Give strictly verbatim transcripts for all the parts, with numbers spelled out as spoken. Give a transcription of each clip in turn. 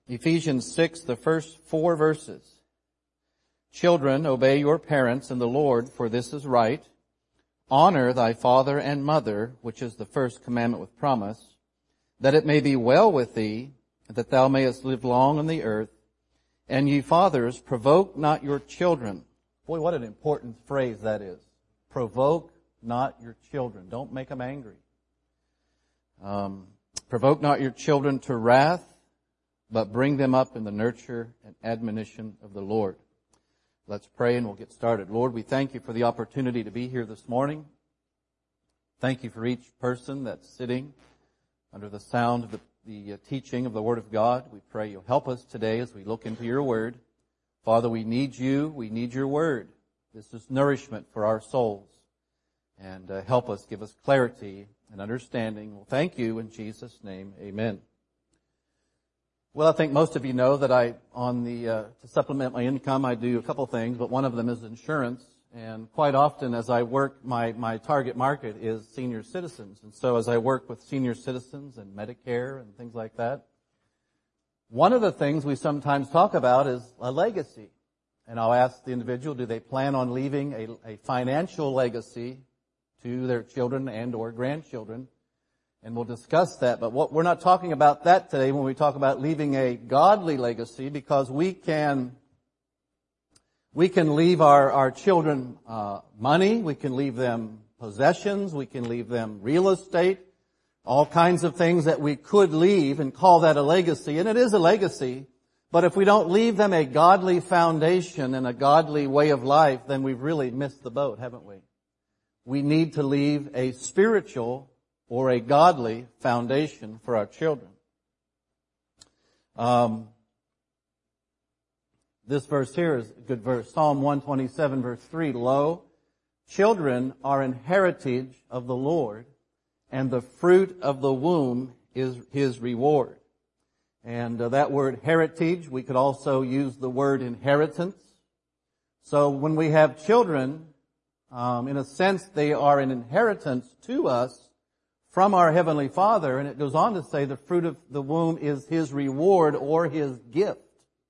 Ephesians six, the first four verses. Children, obey your parents in the Lord, for this is right. Honor thy father and mother, which is the first commandment with promise, that it may be well with thee, that thou mayest live long on the earth. And ye fathers, provoke not your children. Boy, what an important phrase that is. Provoke not your children. Don't make them angry. Um, provoke not your children to wrath, but bring them up in the nurture and admonition of the Lord. Let's pray and we'll get started. Lord, we thank you for the opportunity to be here this morning. Thank you for each person that's sitting under the sound of the, the uh, teaching of the Word of God. We pray you'll help us today as we look into your Word. Father, we need you. We need your Word. This is nourishment for our souls. And uh, help us, give us clarity and understanding. Well, thank you in Jesus' name. Amen. Well, I think most of you know that I, on the, uh, to supplement my income, I do a couple things, but one of them is insurance. And quite often as I work, my, my target market is senior citizens. And so as I work with senior citizens and Medicare and things like that, one of the things we sometimes talk about is a legacy. And I'll ask the individual, do they plan on leaving a, a financial legacy to their children and or grandchildren? And we'll discuss that. But what, we're not talking about that today when we talk about leaving a godly legacy, because we can, we can leave our, our children uh, money, we can leave them possessions, we can leave them real estate, all kinds of things that we could leave and call that a legacy. And it is a legacy. But if we don't leave them a godly foundation and a godly way of life, then we've really missed the boat, haven't we? We need to leave a spiritual or a godly foundation for our children. Um, this verse here is a good verse. Psalm one twenty-seven verse three. Lo, children are an heritage of the Lord, and the fruit of the womb is his reward. And uh, that word heritage, we could also use the word inheritance. So when we have children, um, in a sense, they are an inheritance to us from our Heavenly Father. And it goes on to say the fruit of the womb is his reward or his gift.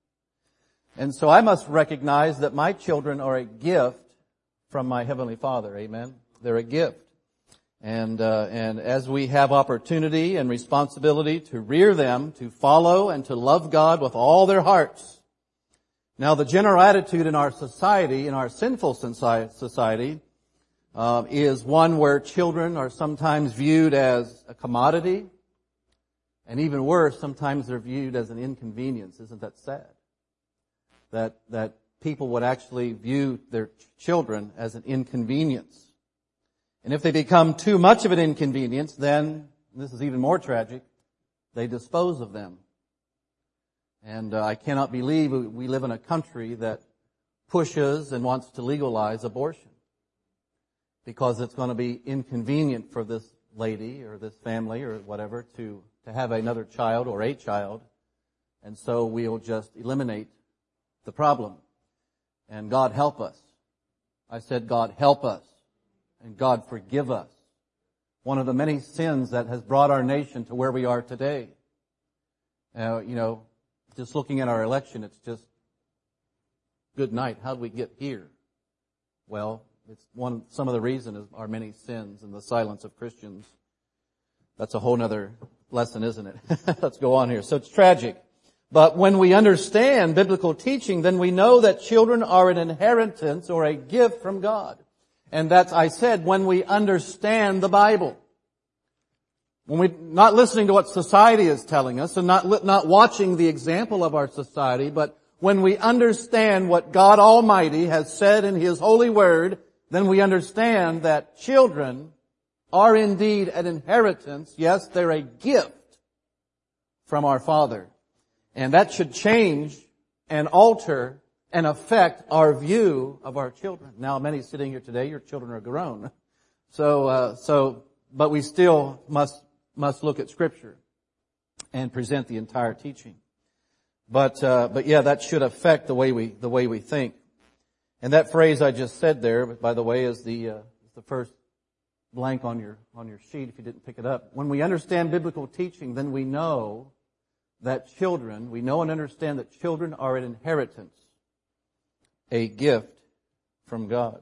And so I must recognize that my children are a gift from my Heavenly Father. Amen. They're a gift. And, uh, and as we have opportunity and responsibility to rear them, to follow and to love God with all their hearts. Now the general attitude in our society, in our sinful society, uh, is one where children are sometimes viewed as a commodity. And even worse, sometimes they're viewed as an inconvenience. Isn't that sad? That, that people would actually view their children as an inconvenience. And if they become too much of an inconvenience, then, and this is even more tragic, they dispose of them. And uh, I cannot believe we live in a country that pushes and wants to legalize abortion, because it's going to be inconvenient for this lady or this family or whatever to, to have another child or a child. And so we'll just eliminate the problem. And God help us. I said, God help us. And God forgive us. One of the many sins that has brought our nation to where we are today. Uh, you know, just looking at our election, it's just, good night, how did we get here? Well, it's one, some of the reason is our many sins and the silence of Christians. That's a whole other lesson, isn't it? Let's go on here. So it's tragic. But when we understand biblical teaching, then we know that children are an inheritance or a gift from God. And that's, I said, when we understand the Bible. When we're not listening to what society is telling us and not, not watching the example of our society, but when we understand what God Almighty has said in His holy word, then we understand that children are indeed an inheritance. Yes, they're a gift from our Father. And that should change and alter and affect our view of our children. Now, many sitting here today, your children are grown. So, uh, so, but we still must, must look at Scripture and present the entire teaching. But, uh, but yeah, that should affect the way we, the way we think. And that phrase I just said there, by the way, is the, uh, the first blank on your, on your sheet if you didn't pick it up. When we understand biblical teaching, then we know that children, we know and understand that children are an inheritance, a gift from God.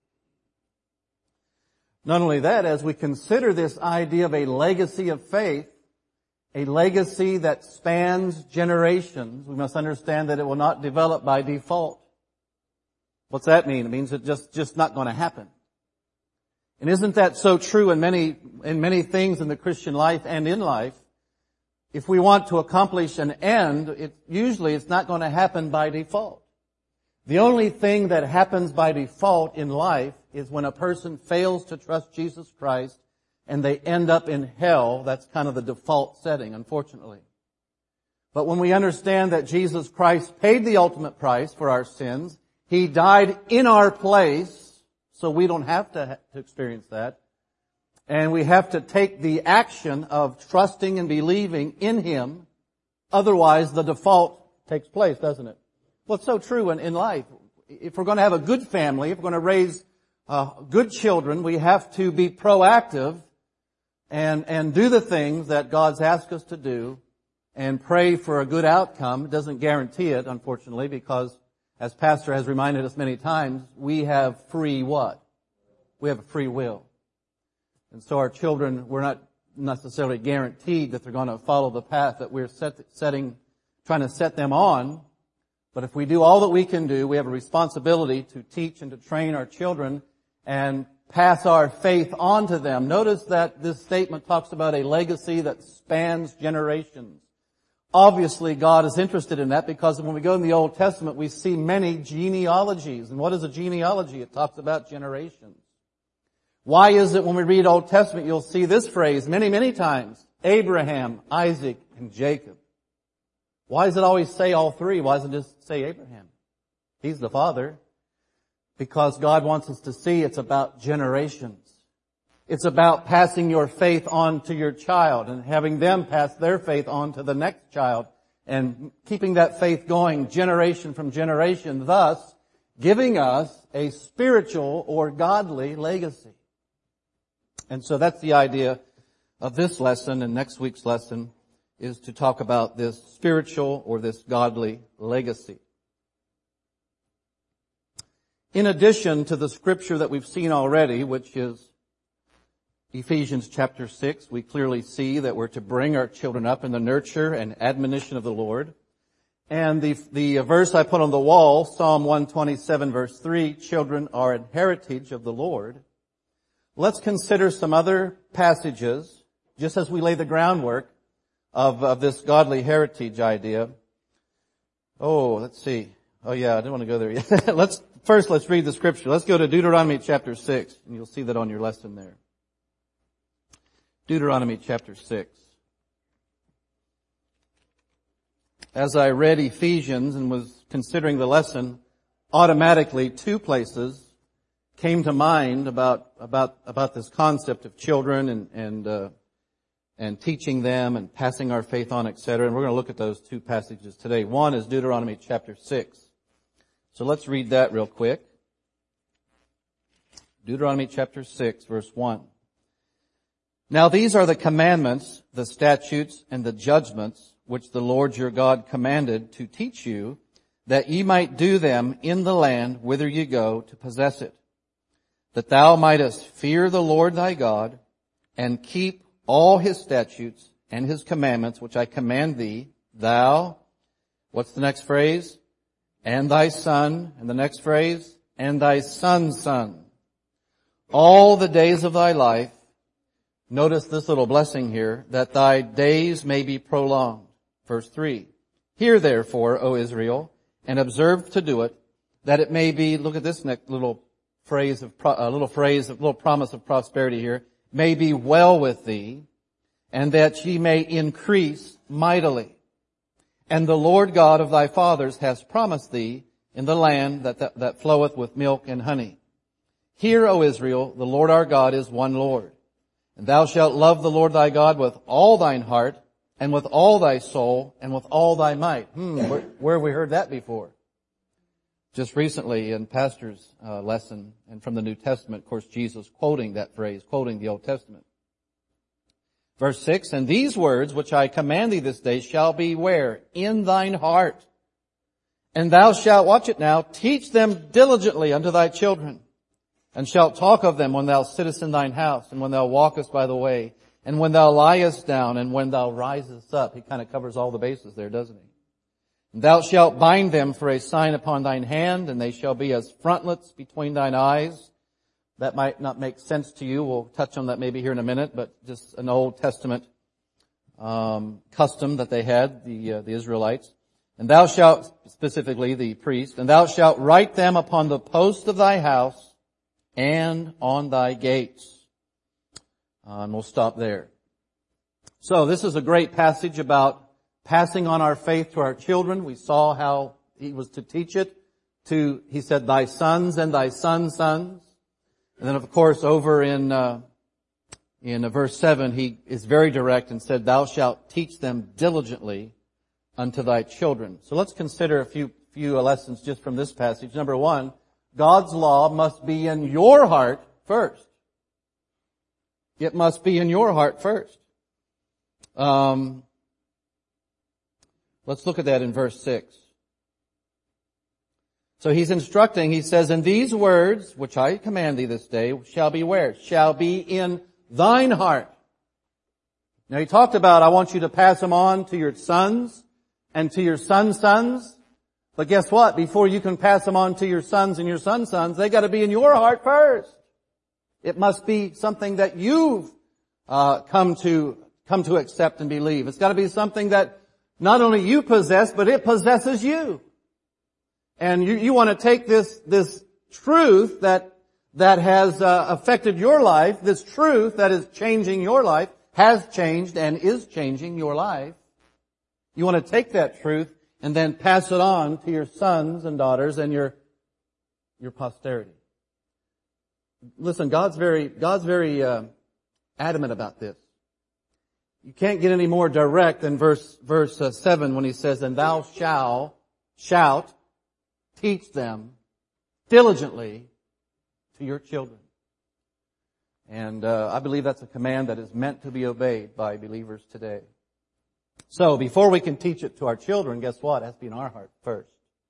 Not only that, as we consider this idea of a legacy of faith, a legacy that spans generations, we must understand that it will not develop by default. What's that mean? It means it's just, just not going to happen. And isn't that so true in many, in many things in the Christian life and in life? If we want to accomplish an end, it, usually it's not going to happen by default. The only thing that happens by default in life is when a person fails to trust Jesus Christ and they end up in hell. That's kind of the default setting, unfortunately. But when we understand that Jesus Christ paid the ultimate price for our sins, He died in our place, so we don't have to, ha- to experience that. And we have to take the action of trusting and believing in Him. Otherwise, the default takes place, doesn't it? Well, it's so true in, in life. If we're going to have a good family, if we're going to raise uh, good children, we have to be proactive and, and do the things that God's asked us to do and pray for a good outcome. It doesn't guarantee it, unfortunately, because as Pastor has reminded us many times, we have free what? We have a free will. And so our children, we're not necessarily guaranteed that they're going to follow the path that we're set, setting, trying to set them on. But if we do all that we can do, we have a responsibility to teach and to train our children and pass our faith on to them. Notice that this statement talks about a legacy that spans generations. Obviously, God is interested in that because when we go in the Old Testament, we see many genealogies. And what is a genealogy? It talks about generations. Why is it when we read Old Testament, you'll see this phrase many, many times? Abraham, Isaac, and Jacob. Why does it always say all three? Why doesn't it just say Abraham? He's the father. Because God wants us to see it's about generations. It's about passing your faith on to your child and having them pass their faith on to the next child and keeping that faith going generation from generation, thus giving us a spiritual or godly legacy. And so that's the idea of this lesson, and next week's lesson is to talk about this spiritual or this godly legacy. In addition to the scripture that we've seen already, which is Ephesians chapter six, we clearly see that we're to bring our children up in the nurture and admonition of the Lord. And the, the verse I put on the wall, Psalm one twenty-seven verse three, children are an heritage of the Lord. Let's consider some other passages, just as we lay the groundwork of, of this godly heritage idea. Oh, let's see. Oh yeah, I didn't want to go there yet. let's, first let's read the scripture. Let's go to Deuteronomy chapter six, and you'll see that on your lesson there. Deuteronomy chapter six. As I read Ephesians and was considering the lesson, automatically two places came to mind about about about this concept of children and and uh, and teaching them and passing our faith on, et cetera. And we're going to look at those two passages today. One is Deuteronomy chapter six. So let's read that real quick. Deuteronomy chapter six, verse one. Now these are the commandments, the statutes, and the judgments which the Lord your God commanded to teach you, that ye might do them in the land whither ye go to possess it, that thou mightest fear the Lord thy God, and keep all his statutes and his commandments which I command thee, thou, what's the next phrase? And thy son, and the next phrase, and thy son's son, all the days of thy life. Notice this little blessing here, that thy days may be prolonged. Verse three. Hear therefore, O Israel, and observe to do it, that it may be, look at this next little phrase of, a little phrase, a little promise of prosperity here, may be well with thee, and that ye may increase mightily. And the Lord God of thy fathers has promised thee in the land that, that, that floweth with milk and honey. Hear, O Israel, the Lord our God is one Lord. And thou shalt love the Lord thy God with all thine heart, and with all thy soul, and with all thy might. Hmm, where, where have we heard that before? Just recently in Pastor's uh, lesson, and from the New Testament, of course, Jesus quoting that phrase, quoting the Old Testament. Verse six, and these words which I command thee this day shall be where? In thine heart. And thou shalt, watch it now, teach them diligently unto thy children, and shalt talk of them when thou sittest in thine house, and when thou walkest by the way, and when thou liest down, and when thou risest up. He kind of covers all the bases there, doesn't he? And thou shalt bind them for a sign upon thine hand, and they shall be as frontlets between thine eyes. That might not make sense to you. We'll touch on that maybe here in a minute, but just an Old Testament um, custom that they had, the uh, the Israelites. And thou shalt, specifically the priest, and thou shalt write them upon the posts of thy house and on thy gates. Uh, and we'll stop there. So this is a great passage about passing on our faith to our children. We saw how he was to teach it to, he said, thy sons and thy sons' sons. And then, of course, over in uh, in uh, verse seven, he is very direct and said, thou shalt teach them diligently unto thy children. So let's consider a few few lessons just from this passage. Number one, God's law must be in your heart first. It must be in your heart first. Um, let's look at that in verse six. So he's instructing, he says, and these words, which I command thee this day, shall be where? Shall be in thine heart. Now he talked about, I want you to pass them on to your sons and to your sons' sons. But guess what? Before you can pass them on to your sons and your sons' sons, they got to be in your heart first. It must be something that you've uh, come to come to accept and believe. It's got to be something that not only you possess, but it possesses you. And you, you want to take this, this truth that, that has uh, affected your life, this truth that is changing your life, has changed and is changing your life. You want to take that truth and then pass it on to your sons and daughters and your, your posterity. Listen, God's very, God's very, uh, adamant about this. You can't get any more direct than verse, verse uh, seven when he says, and thou shalt, shout, teach them diligently to your children. And uh, I believe that's a command that is meant to be obeyed by believers today. So before we can teach it to our children, guess what? It has to be in our heart first.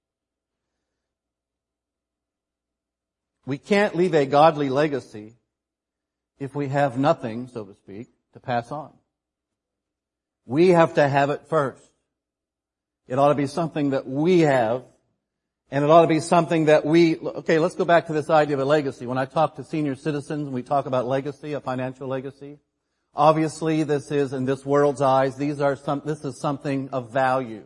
We can't leave a godly legacy if we have nothing, so to speak, to pass on. We have to have it first. It ought to be something that we have. And it ought to be something that we, okay, let's go back to this idea of a legacy. When I talk to senior citizens and we talk about legacy, a financial legacy, obviously this is, in this world's eyes, these are some, this is something of value.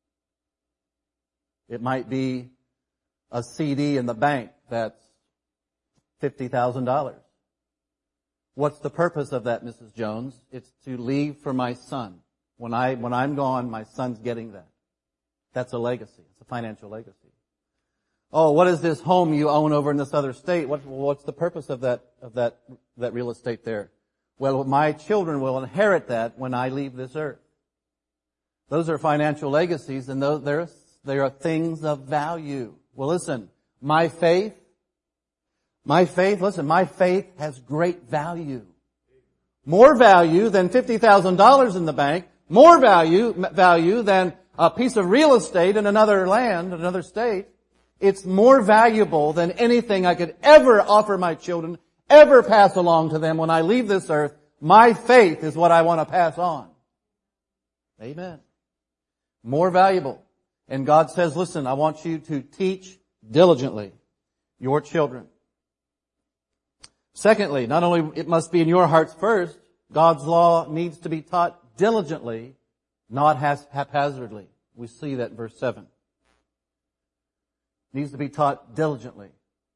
It might be a C D in the bank that's fifty thousand dollars. What's the purpose of that, Missus Jones? It's to leave for my son. When I, when I'm gone, my son's getting that. That's a legacy. It's a financial legacy. Oh, what is this home you own over in this other state? What, what's the purpose of that, of that, that real estate there? Well, my children will inherit that when I leave this earth. Those are financial legacies, and those, they're, they are things of value. Well, listen, my faith, my faith, listen, my faith has great value. More value than fifty thousand dollars in the bank, more value, value than a piece of real estate in another land, another state. It's more valuable than anything I could ever offer my children, ever pass along to them when I leave this earth. My faith is what I want to pass on. Amen. More valuable. And God says, listen, I want you to teach diligently your children. Secondly, not only it must be in your hearts first, God's law needs to be taught diligently, not haphazardly. We see that in verse seven. Needs to be taught diligently.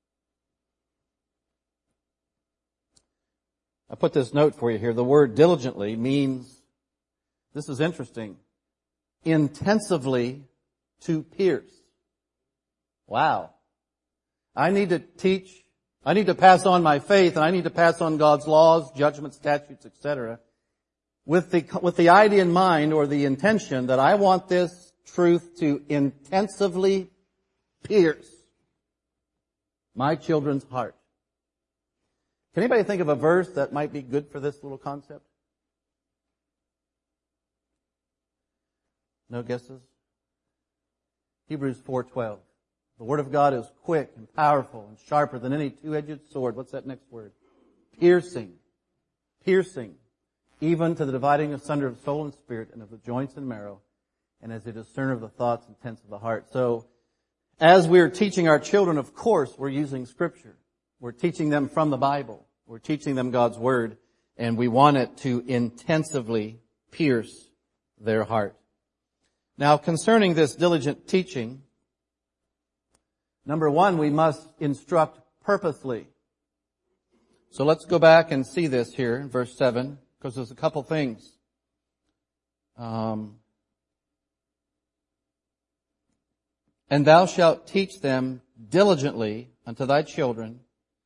I put this note for you here. The word diligently means, this is interesting, intensively to pierce. Wow. I need to teach, I need to pass on my faith, and I need to pass on God's laws, judgments, statutes, et cetera, with the, with the idea in mind or the intention that I want this truth to intensively pierce my children's heart. Can anybody think of a verse that might be good for this little concept? No guesses? Hebrews four twelve. The Word of God is quick and powerful and sharper than any two-edged sword. What's that next word? Piercing. Piercing. Even to the dividing asunder of soul and spirit and of the joints and marrow, and as a discerner of the thoughts and intents of the heart. So, as we're teaching our children, of course, we're using Scripture. We're teaching them from the Bible. We're teaching them God's Word, and we want it to intensively pierce their heart. Now, concerning this diligent teaching, number one, we must instruct purposely. So let's go back and see this here in verse seven, because there's a couple things. Um, and thou shalt teach them diligently unto thy children.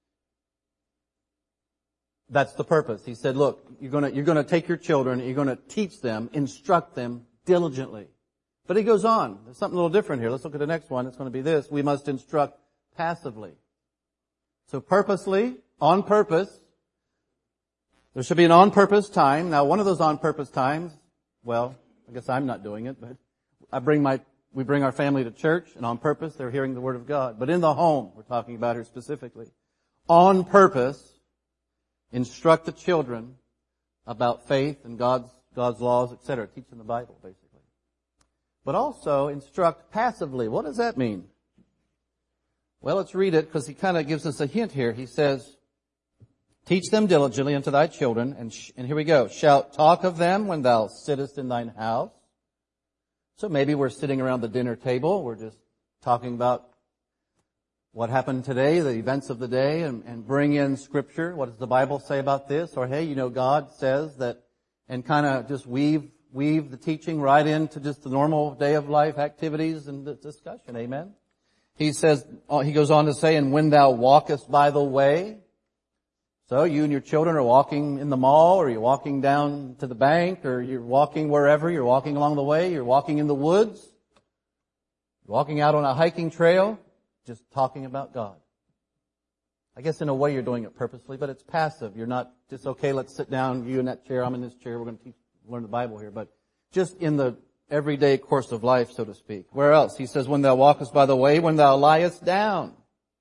That's the purpose. He said, look, you're gonna, you're gonna take your children, you're gonna teach them, instruct them diligently. But he goes on. There's something a little different here. Let's look at the next one. It's going to be this. We must instruct passively. So purposely, on purpose. There should be an on-purpose time. Now, one of those on-purpose times, well, I guess I'm not doing it, but I bring my, we bring our family to church, and on purpose, they're hearing the Word of God. But in the home, we're talking about here specifically. On purpose, instruct the children about faith and God's, God's laws, et cetera. Teach them the Bible, basically. But also instruct passively. What does that mean? Well, let's read it because he kind of gives us a hint here. He says, teach them diligently unto thy children, and, sh- and here we go, shalt talk of them when thou sittest in thine house. So maybe we're sitting around the dinner table, we're just talking about what happened today, the events of the day, and, and bring in Scripture. What does the Bible say about this? Or hey, you know, God says that, and kind of just weave weave the teaching right into just the normal day of life activities and the discussion. Amen. He says, he goes on to say, and when thou walkest by the way. So you and your children are walking in the mall, or you're walking down to the bank, or you're walking wherever, you're walking along the way, you're walking in the woods, you're walking out on a hiking trail, just talking about God. I guess in a way you're doing it purposely, but it's passive. You're not just, okay, let's sit down, you in that chair, I'm in this chair, we're going to teach, learn the Bible here, but just in the everyday course of life, so to speak. Where else? He says, when thou walkest by the way, when thou liest down.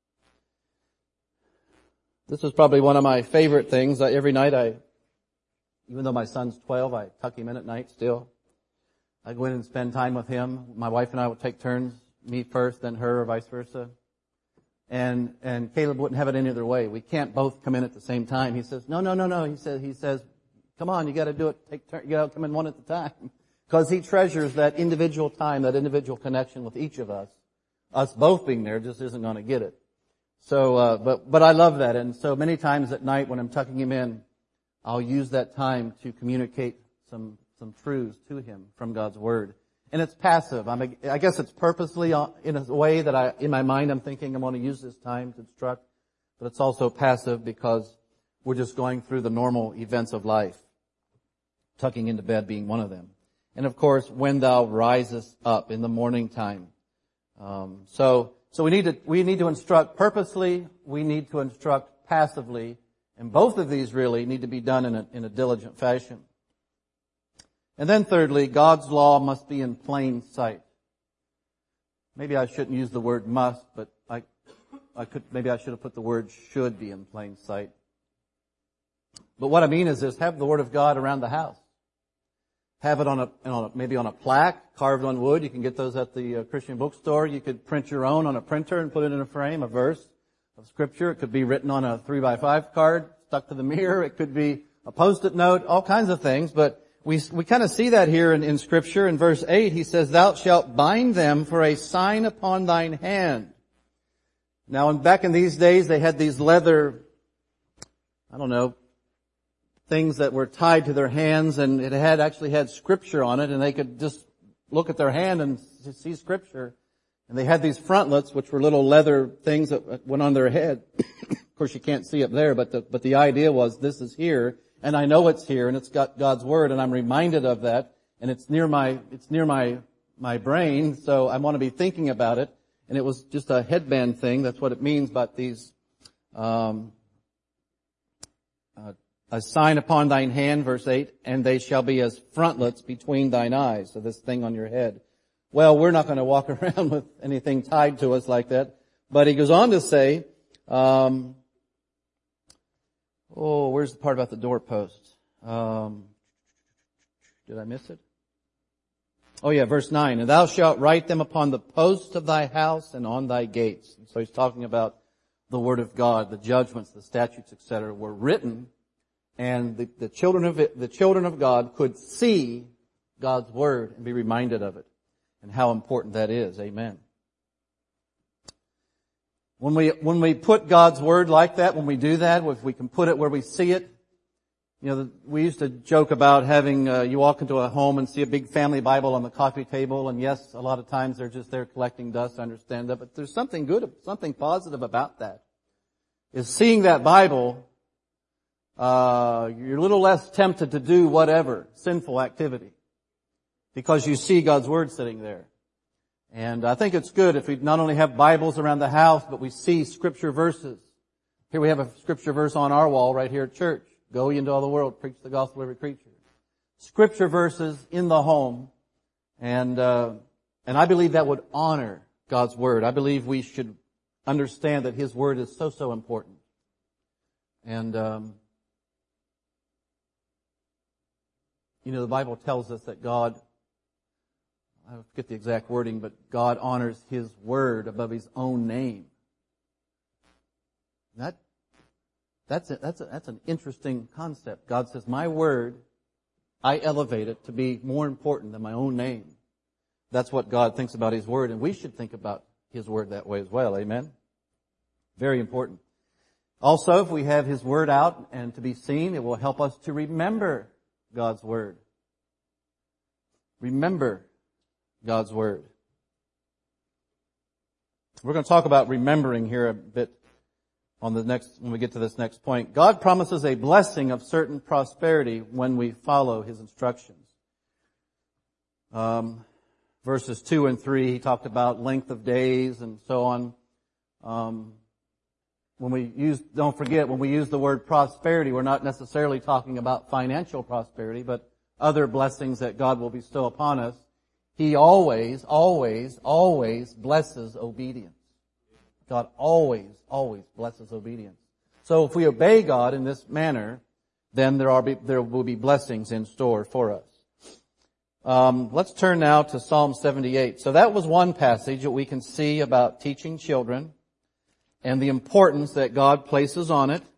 This is probably one of my favorite things. Every night I, even though my son's twelve, I tuck him in at night still. I go in and spend time with him. My wife and I will take turns, me first, then her, or vice versa. And, and Caleb wouldn't have it any other way. We can't both come in at the same time. He says, no, no, no, no. He says, he says, come on, you gotta do it, take turn, you gotta come in one at a time. Because he treasures that individual time, that individual connection with each of us. Us both being there just isn't gonna get it. So, uh, but, but I love that. And so many times at night when I'm tucking him in, I'll use that time to communicate some, some truths to him from God's Word. And it's passive. I'm, I guess it's purposely in a way that I, in my mind, I'm thinking I'm going to use this time to instruct. But it's also passive because we're just going through the normal events of life. Tucking into bed being one of them. And of course, when thou risest up in the morning time. Um, so, so we need to, we need to instruct purposely. We need to instruct passively. And both of these really need to be done in a, in a diligent fashion. And then thirdly, God's law must be in plain sight. Maybe I shouldn't use the word must, but I, I could, maybe I should have put the word should be in plain sight. But what I mean is this, have the Word of God around the house. Have it on a, on a maybe on a plaque, carved on wood. You can get those at the uh, Christian bookstore. You could print your own on a printer and put it in a frame, a verse of Scripture. It could be written on a three by five card, stuck to the mirror. It could be a post-it note, all kinds of things. But we we kind of see that here in, in Scripture. In verse eight, he says, thou shalt bind them for a sign upon thine hand. Now, back in these days, they had these leather, I don't know, things that were tied to their hands, and it had actually had Scripture on it, and they could just look at their hand and see Scripture. And they had these frontlets, which were little leather things that went on their head. Of course, you can't see up there, but the, but the idea was this is here, and I know it's here, and it's got God's Word, and I'm reminded of that, and it's near my, it's near my, my brain, so I want to be thinking about it. And it was just a headband thing. That's what it means, but these, um, uh, a sign upon thine hand, verse eight, and they shall be as frontlets between thine eyes. So this thing on your head. Well, we're not going to walk around with anything tied to us like that. But he goes on to say, um, oh, where's the part about the doorposts? Um, did I miss it? Oh yeah, verse nine. And thou shalt write them upon the posts of thy house and on thy gates. And so he's talking about the Word of God, the judgments, the statutes, et cetera, were written, and the, the children of it, the children of God could see God's Word and be reminded of it, and how important that is. Amen. When we when we put God's Word like that, when we do that, if we can put it where we see it, you know, we used to joke about having uh, you walk into a home and see a big family Bible on the coffee table, and yes, a lot of times they're just there collecting dust. I understand that, but there's something good, something positive about that. Is seeing that Bible, uh, you're a little less tempted to do whatever sinful activity because you see God's Word sitting there. And I think it's good if we not only have Bibles around the house, but we see Scripture verses. Here we have a Scripture verse on our wall right here at church. Go ye into all the world, preach the gospel to every creature. Scripture verses in the home, and uh, and I believe that would honor God's Word. I believe we should understand that His Word is so, so important. And, um, you know, the Bible tells us that God, I forget the exact wording, but God honors His Word above His own name. That, that's, a, that's, a, that's an interesting concept. God says, my Word, I elevate it to be more important than my own name. That's what God thinks about His Word, and we should think about His Word that way as well. Amen? Very important. Also, if we have His Word out and to be seen, it will help us to remember God's Word. Remember God's Word. We're going to talk about remembering here a bit on the next, when we get to this next point. God promises a blessing of certain prosperity when we follow His instructions. Um, verses two and three, He talked about length of days and so on. Um, when we use, don't forget, when we use the word prosperity, we're not necessarily talking about financial prosperity, but other blessings that God will bestow upon us. He always, always, always blesses obedience. God always, always blesses obedience. So if we obey God in this manner, then there are there will be blessings in store for us. Um, let's turn now to Psalm seventy-eight. So that was one passage that we can see about teaching children and the importance that God places on it.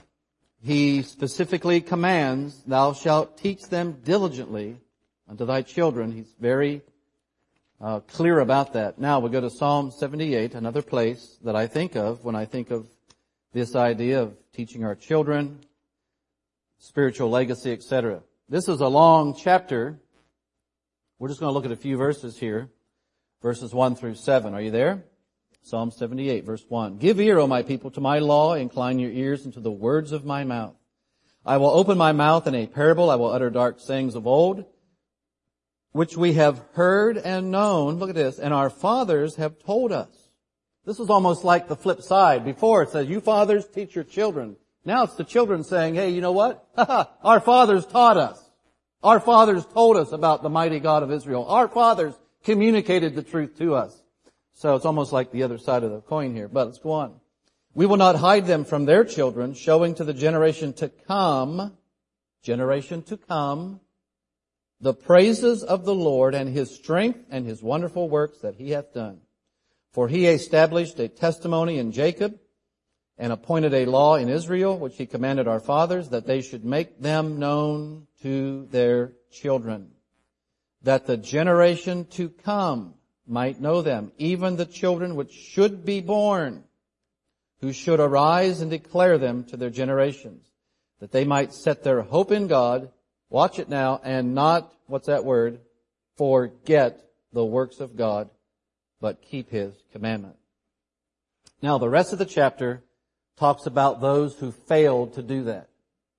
He specifically commands, thou shalt teach them diligently unto thy children. He's very uh, clear about that. Now we'll go to Psalm seventy-eight, another place that I think of when I think of this idea of teaching our children, spiritual legacy, et cetera. This is a long chapter. We're just going to look at a few verses here, verses one through seven. Are you there? Psalm seventy-eight, verse one. Give ear, O my people, to my law. Incline your ears unto the words of my mouth. I will open my mouth in a parable. I will utter dark sayings of old, which we have heard and known. Look at this. And our fathers have told us. This is almost like the flip side. Before it says, you fathers teach your children. Now it's the children saying, hey, you know what? Our fathers taught us. Our fathers told us about the mighty God of Israel. Our fathers communicated the truth to us. So it's almost like the other side of the coin here. But let's go on. We will not hide them from their children, showing to the generation to come, generation to come, the praises of the Lord and His strength and His wonderful works that He hath done. For He established a testimony in Jacob and appointed a law in Israel, which He commanded our fathers, that they should make them known to their children, that the generation to come might know them, even the children which should be born, who should arise and declare them to their generations, that they might set their hope in God, watch it now, and not, what's that word, forget the works of God, but keep His commandment. Now, the rest of the chapter talks about those who failed to do that.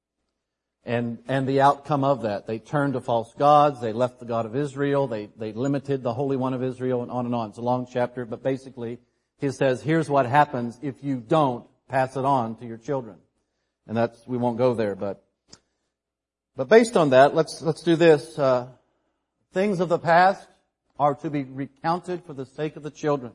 And, and the outcome of that. They turned to false gods. They left the God of Israel. They, they limited the Holy One of Israel, and on and on. It's a long chapter, but basically, he says, here's what happens if you don't pass it on to your children. And that's, we won't go there, but But based on that, let's, let's do this. Uh, things of the past are to be recounted for the sake of the children.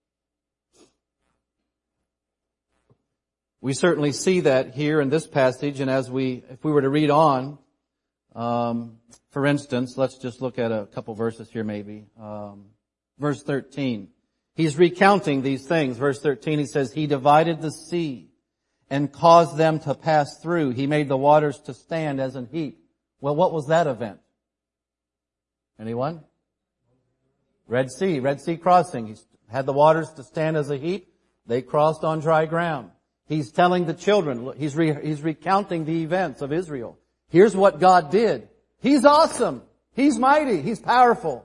We certainly see that here in this passage, and as we, if we were to read on, um, for instance, let's just look at a couple verses here maybe. Um, verse thirteen. He's recounting these things. Verse thirteen, he says, He divided the sea and caused them to pass through. He made the waters to stand as an heap. Well, what was that event? Anyone? Red Sea, Red Sea crossing. He had the waters to stand as a heap. They crossed on dry ground. He's telling the children, he's, re, he's recounting the events of Israel. Here's what God did. He's awesome. He's mighty. He's powerful.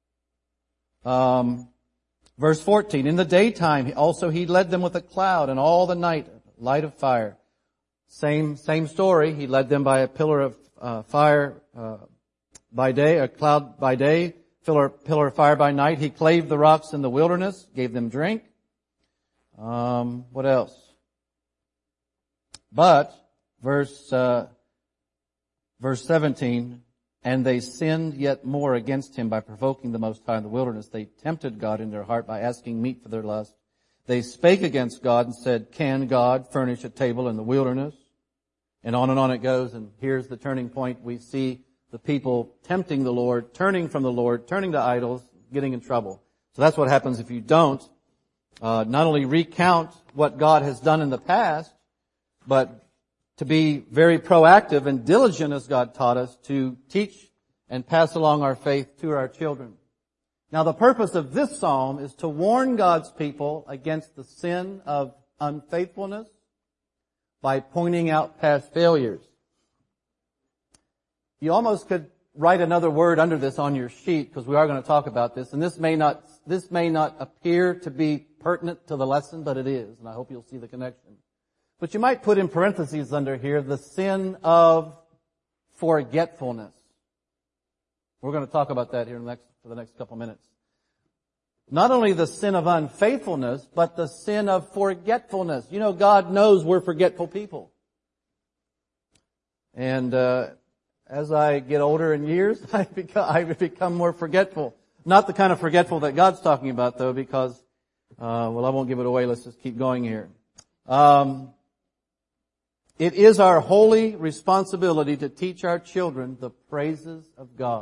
Um, verse fourteen, in the daytime also he led them with a cloud, and all the night light of fire. Same, same story. He led them by a pillar of uh, fire uh, by day, a cloud by day, pillar, pillar of fire by night. He clave the rocks in the wilderness, gave them drink. Um, what else? But, verse, uh, verse seventeen, and they sinned yet more against him by provoking the Most High in the wilderness. They tempted God in their heart by asking meat for their lust. They spake against God and said, Can God furnish a table in the wilderness? And on and on it goes, and here's the turning point. We see the people tempting the Lord, turning from the Lord, turning to idols, getting in trouble. So that's what happens if you don't, uh, not only recount what God has done in the past, but to be very proactive and diligent, as God taught us, to teach and pass along our faith to our children. Now, the purpose of this psalm is to warn God's people against the sin of unfaithfulness by pointing out past failures. You almost could write another word under this on your sheet, because we are going to talk about this, and this may not, this may not appear to be pertinent to the lesson, but it is, and I hope you'll see the connection. But you might put in parentheses under here the sin of forgetfulness. We're going to talk about that here in the next, for the next couple of minutes. Not only the sin of unfaithfulness, but the sin of forgetfulness. You know, God knows we're forgetful people. And uh, as I get older in years, I become, I become more forgetful. Not the kind of forgetful that God's talking about, though, because, uh, well, I won't give it away. Let's just keep going here. Um, It is our holy responsibility to teach our children the praises of God.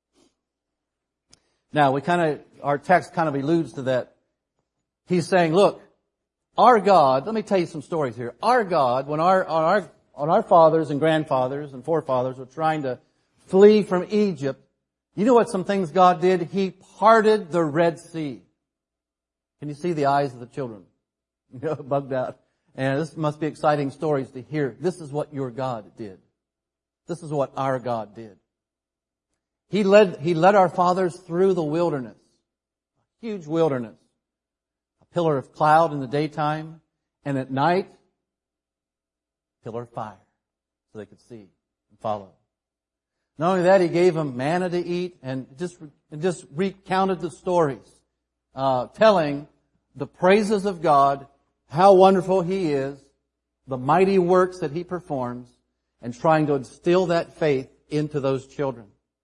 Now, we kind of, our text kind of alludes to that. He's saying, look, our God, let me tell you some stories here. Our God, when our, on our, on our fathers and grandfathers and forefathers were trying to flee from Egypt, you know what some things God did? He parted the Red Sea. Can you see the eyes of the children? You know, bugged out. And this must be exciting stories to hear. This is what your God did. This is what our God did. He led, He led our fathers through the wilderness. A huge wilderness. A pillar of cloud in the daytime, and at night, a pillar of fire, so they could see and follow. Not only that, He gave them manna to eat, and just, and just recounted the stories, uh, telling the praises of God, how wonderful He is, the mighty works that He performs, and trying to instill that faith into those children.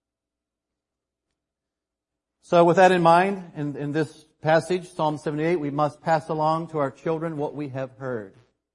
So with that in mind, in, in this passage, Psalm seventy-eight, we must pass along to our children what we have heard.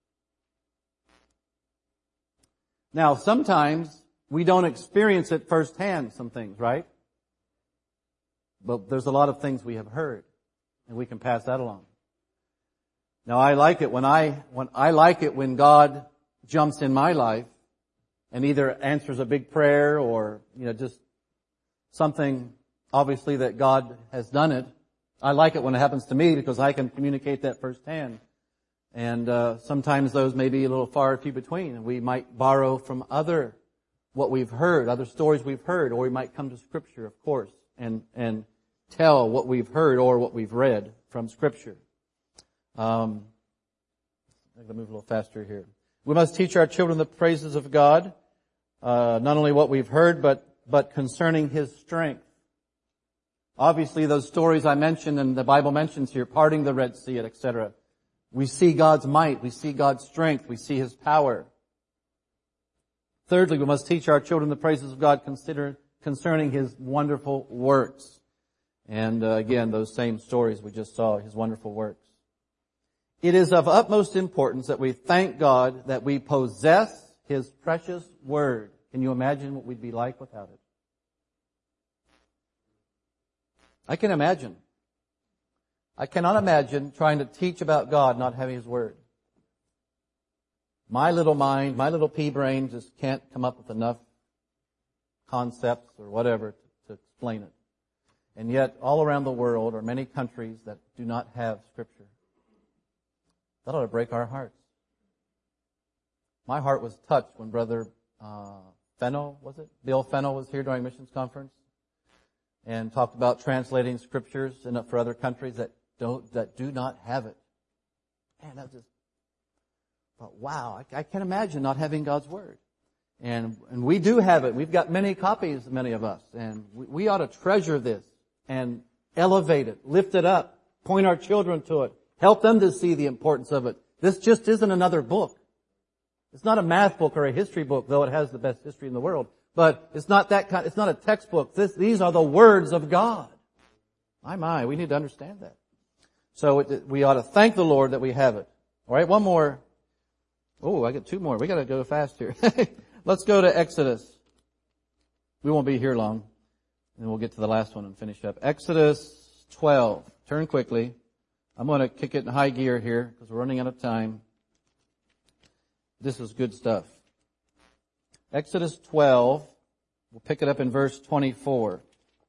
Now, sometimes we don't experience it firsthand, some things, right? But there's a lot of things we have heard, and we can pass that along. Now, I like it when I, when I like it when God jumps in my life and either answers a big prayer or, you know, just something obviously that God has done it. I like it when it happens to me because I can communicate that firsthand. And, uh, sometimes those may be a little far few between, and we might borrow from other, what we've heard, other stories we've heard, or we might come to Scripture, of course, and, and tell what we've heard or what we've read from Scripture. Um, I'm going to move a little faster here. We must teach our children the praises of God, uh, not only what we've heard, but, but concerning His strength. Obviously, those stories I mentioned and the Bible mentions here, parting the Red Sea, et cetera. We see God's might, we see God's strength, we see His power. Thirdly, we must teach our children the praises of God consider, concerning His wonderful works. And uh, again, those same stories we just saw, His wonderful works. It is of utmost importance that we thank God that we possess His precious Word. Can you imagine what we'd be like without it? I can imagine. I cannot imagine trying to teach about God not having His Word. My little mind, my little pea brain just can't come up with enough concepts or whatever to, to explain it. And yet, all around the world are many countries that do not have Scripture. That ought to break our hearts. My heart was touched when Brother uh, Fennell, was it? Bill Fennell was here during missions conference and talked about translating Scriptures in, for other countries that don't, that do not have it. Man, that just thought, wow, I, I can't imagine not having God's Word. And, and we do have it. We've got many copies, many of us. And we, we ought to treasure this and elevate it, lift it up, point our children to it, help them to see the importance of it. This just isn't another book. It's not a math book or a history book, though it has the best history in the world. But it's not that kind, it's not a textbook. This, these are the words of God. My, my, we need to understand that. So it, we ought to thank the Lord that we have it. All right, one more. Oh, I got two more. We got to go fast here. Let's go to Exodus. We won't be here long. And we'll get to the last one and finish up. Exodus twelve. Turn quickly. I'm going to kick it in high gear here because we're running out of time. This is good stuff. Exodus twelve. We'll pick it up in verse twenty-four.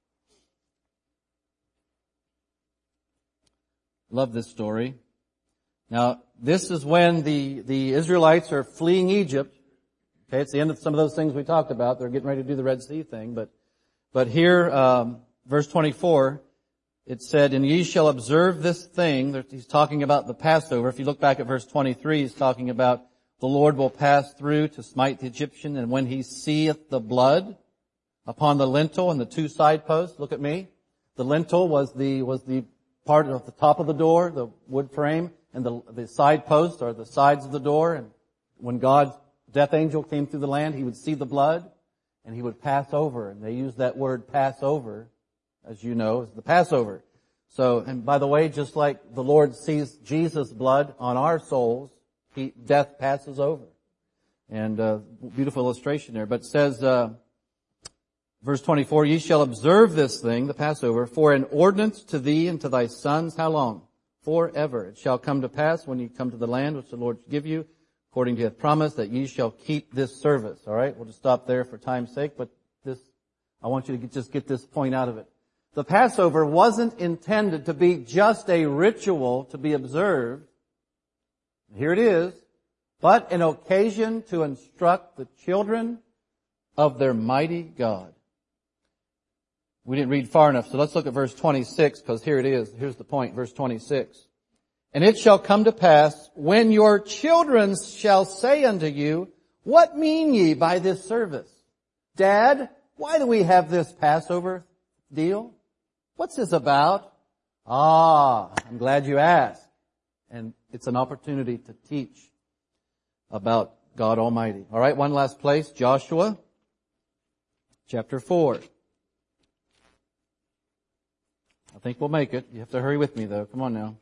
Love this story. Now, this is when the, the Israelites are fleeing Egypt. Okay, it's the end of some of those things we talked about. They're getting ready to do the Red Sea thing. But, but here, um, verse twenty-four, it said, "And ye shall observe this thing." He's talking about the Passover. If you look back at verse twenty-three, he's talking about the Lord will pass through to smite the Egyptian, and when he seeth the blood upon the lintel and the two side posts, look at me. The lintel was the, was the part of the top of the door, the wood frame, and the, the side posts are the sides of the door. And when God's death angel came through the land, he would see the blood and he would pass over. And they use that word Passover, as you know, as the Passover. So, and by the way, just like the Lord sees Jesus' blood on our souls, he, death passes over. And uh beautiful illustration there. But it says, uh verse twenty-four, "Ye shall observe this thing," the Passover, "for an ordinance to thee and to thy sons." How long? "Forever. It shall come to pass when ye come to the land which the Lord shall give you, according to his promise, that ye shall keep this service." All right, we'll just stop there for time's sake, but this, I want you to get, just get this point out of it. The Passover wasn't intended to be just a ritual to be observed. Here it is. But an occasion to instruct the children of their mighty God. We didn't read far enough, so let's look at verse twenty-six, because here it is. Here's the point, verse twenty-six. "And it shall come to pass, when your children shall say unto you, What mean ye by this service?" Dad, why do we have this Passover deal? What's this about? Ah, I'm glad you asked. And it's an opportunity to teach about God Almighty. All right, one last place, Joshua chapter four. I think we'll make it. You have to hurry with me though. Come on now.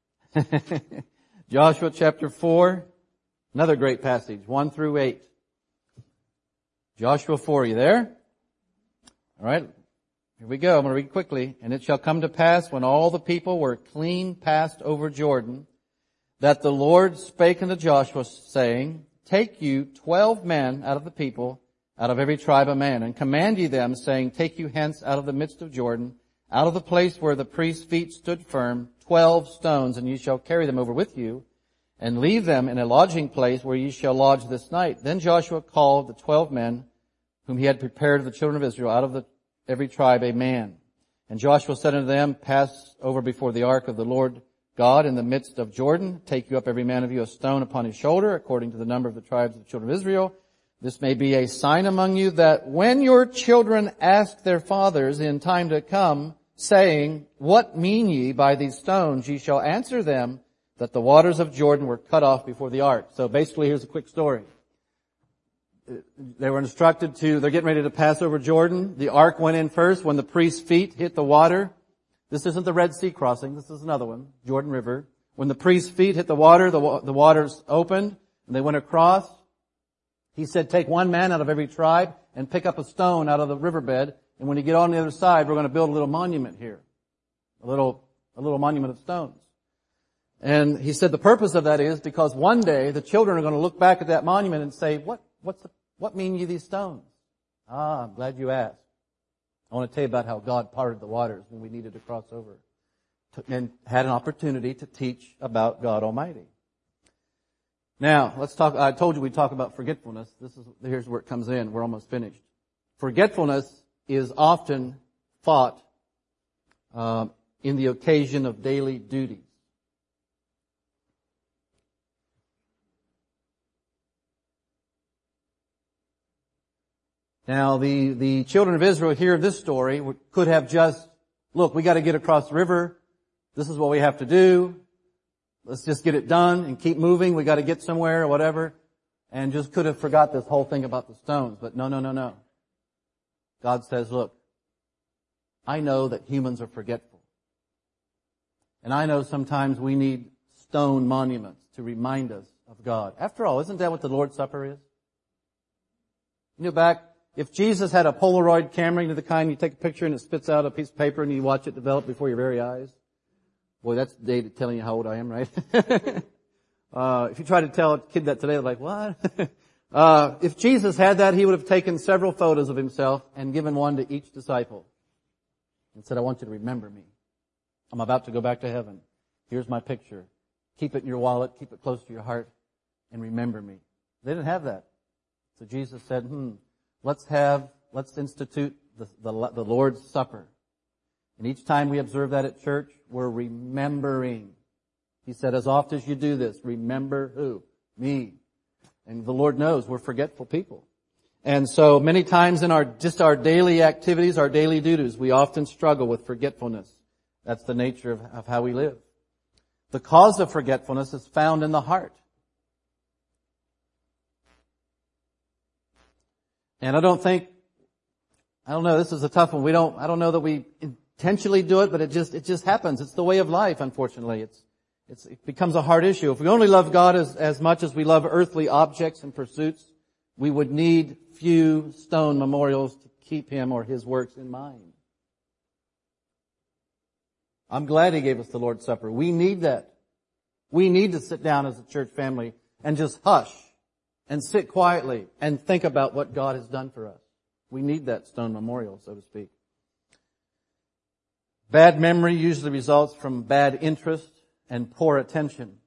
Joshua chapter four, another great passage, one through eight. Joshua four, you there? All right, here we go. I'm going to read quickly. "And it shall come to pass, when all the people were clean passed over Jordan, that the Lord spake unto Joshua, saying, Take you twelve men out of the people, out of every tribe of man, and command ye them, saying, Take you hence out of the midst of Jordan, out of the place where the priest's feet stood firm, twelve stones, and ye shall carry them over with you, and leave them in a lodging place where ye shall lodge this night. Then Joshua called the twelve men, whom he had prepared of the children of Israel, out of the, every tribe a man. And Joshua said unto them, Pass over before the ark of the Lord God in the midst of Jordan. Take you up every man of you a stone upon his shoulder, according to the number of the tribes of the children of Israel. This may be a sign among you, that when your children ask their fathers in time to come, saying, What mean ye by these stones? Ye shall answer them, that the waters of Jordan were cut off before the ark." So basically, here's a quick story. they were instructed to, they're getting ready to pass over Jordan. The ark went in first when the priest's feet hit the water. This isn't the Red Sea crossing. This is another one, Jordan River. When the priest's feet hit the water, the, the waters opened and they went across. He said, take one man out of every tribe and pick up a stone out of the riverbed. And when you get on the other side, we're going to build a little monument here. A little, a little monument of stones. And he said the purpose of that is because one day the children are going to look back at that monument and say, what, what's the, what mean you these stones? Ah, I'm glad you asked. I want to tell you about how God parted the waters when we needed to cross over and had an opportunity to teach about God Almighty. Now, let's talk, I told you we'd talk about forgetfulness. This is, here's where it comes in. We're almost finished. Forgetfulness is often fought um, in the occasion of daily duties. Now, the, the children of Israel hear this story could have just, look, we got to get across the river. This is what we have to do. Let's just get it done and keep moving. We got to get somewhere or whatever. And just could have forgot this whole thing about the stones. But no, no, no, no. God says, look, I know that humans are forgetful. And I know sometimes we need stone monuments to remind us of God. After all, isn't that what the Lord's Supper is? You know, back, if Jesus had a Polaroid camera, you know, the kind you take a picture and it spits out a piece of paper and you watch it develop before your very eyes. Boy, that's dated telling you how old I am, right? uh, if you try to tell a kid that today, they're like, what? uh, if Jesus had that, he would have taken several photos of himself and given one to each disciple and said, I want you to remember me. I'm about to go back to heaven. Here's my picture. Keep it in your wallet, keep it close to your heart, and remember me. They didn't have that. So Jesus said, hmm, let's have, let's institute the, the, the Lord's Supper. And each time we observe that at church, we're remembering. He said, as often as you do this, remember who? Me. And the Lord knows we're forgetful people. And so many times in our, just our daily activities, our daily duties, we often struggle with forgetfulness. That's the nature of, of how we live. The cause of forgetfulness is found in the heart. And I don't think, I don't know, this is a tough one. We don't, I don't know that we intentionally do it, but it just, it just happens. It's the way of life, unfortunately. It's, it's, it becomes a hard issue. If we only love God as, as much as we love earthly objects and pursuits, we would need few stone memorials to keep Him or His works in mind. I'm glad He gave us the Lord's Supper. We need that. We need to sit down as a church family and just hush and sit quietly and think about what God has done for us. We need that stone memorial, so to speak. Bad memory usually results from bad interest and poor attention.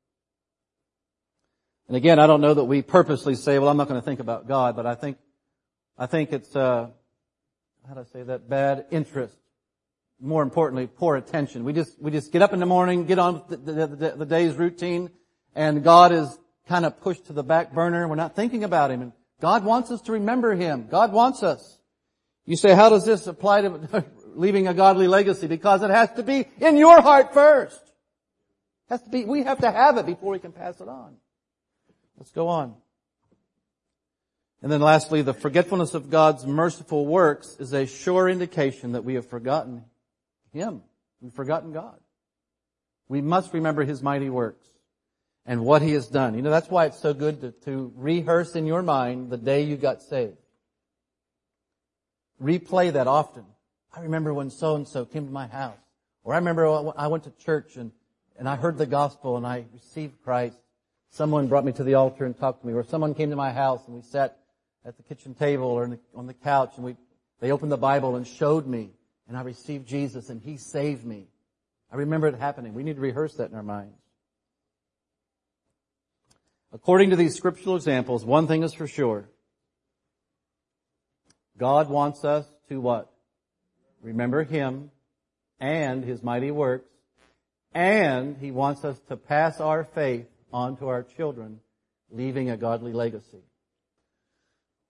And again, I don't know that we purposely say, well, I'm not going to think about God, but I think, I think it's, uh, how do I say that? Bad interest. More importantly, poor attention. We just, we just get up in the morning, get on the, the, the, the day's routine, and God is kind of pushed to the back burner. We're not thinking about Him. And God wants us to remember Him. God wants us. You say, how does this apply to leaving a godly legacy? Because it has to be in your heart first. It has to be, we have to have it before we can pass it on. Let's go on. And then lastly, the forgetfulness of God's merciful works is a sure indication that we have forgotten Him. We've forgotten God. We must remember His mighty works and what He has done. You know, that's why it's so good to, to rehearse in your mind the day you got saved. Replay that often. I remember when so-and-so came to my house. Or I remember I went to church and, and I heard the gospel and I received Christ. Someone brought me to the altar and talked to me. Or someone came to my house and we sat at the kitchen table or in the, on the couch and we, they opened the Bible and showed me. And I received Jesus and He saved me. I remember it happening. We need to rehearse that in our minds. According to these scriptural examples, one thing is for sure. God wants us to what? Remember Him and His mighty works. And He wants us to pass our faith on to our children, leaving a godly legacy.